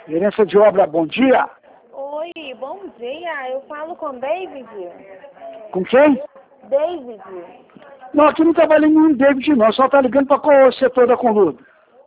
Gerência de obra, bom dia. Oi, bom dia. Eu falo com David. Com quem? David. Não, aqui não trabalha nenhum David não, só tá ligando para qual setor da Conludo.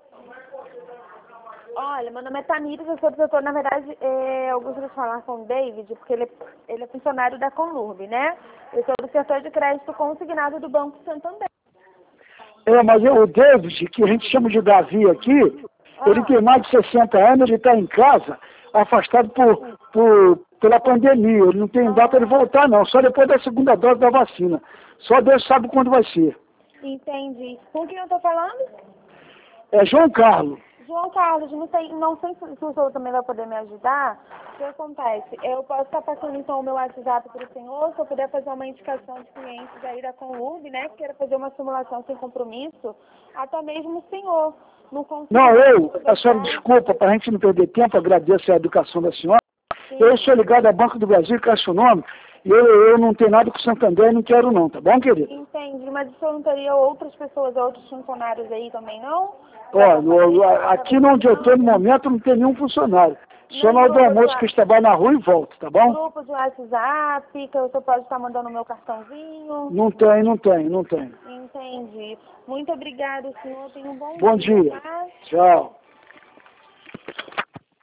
Olha, meu nome é Tamires, eu sou do setor, na verdade, eu gostaria de falar com o David, porque ele é funcionário da Conlurb, né? Eu sou do setor de crédito consignado do Banco Santander. Mas o David, que a gente chama de Davi aqui, ele tem mais de 60 anos, ele está em casa, afastado pela pandemia. Ele não tem data de voltar não, só depois da segunda dose da vacina. Só Deus sabe quando vai ser. Entendi. Com quem eu tô falando? É João Carlos. João Carlos, não sei se o senhor também vai poder me ajudar. O que acontece? Eu posso estar passando então o meu WhatsApp para o senhor, se eu puder fazer uma indicação de clientes aí da Conlurb, né? Que queira fazer uma simulação sem compromisso, até mesmo o senhor. A senhora desculpa, para a gente não perder tempo, agradeço a educação da senhora. Sim. Eu sou ligado ao Banco do Brasil, Caixa Econômica, e eu não tenho nada com o Santander, não quero não, tá bom, querido? Entendi, mas o senhor não teria outras pessoas, outros funcionários aí também, não? Aqui onde eu estou no momento não tem nenhum funcionário. Só na hora do almoço que eles trabalham na rua e volto, tá bom? Grupo de WhatsApp, que o senhor pode estar mandando o meu cartãozinho? Não tem. Entendi. Muito obrigada, senhor. Tenha um bom dia. Tá? Tchau.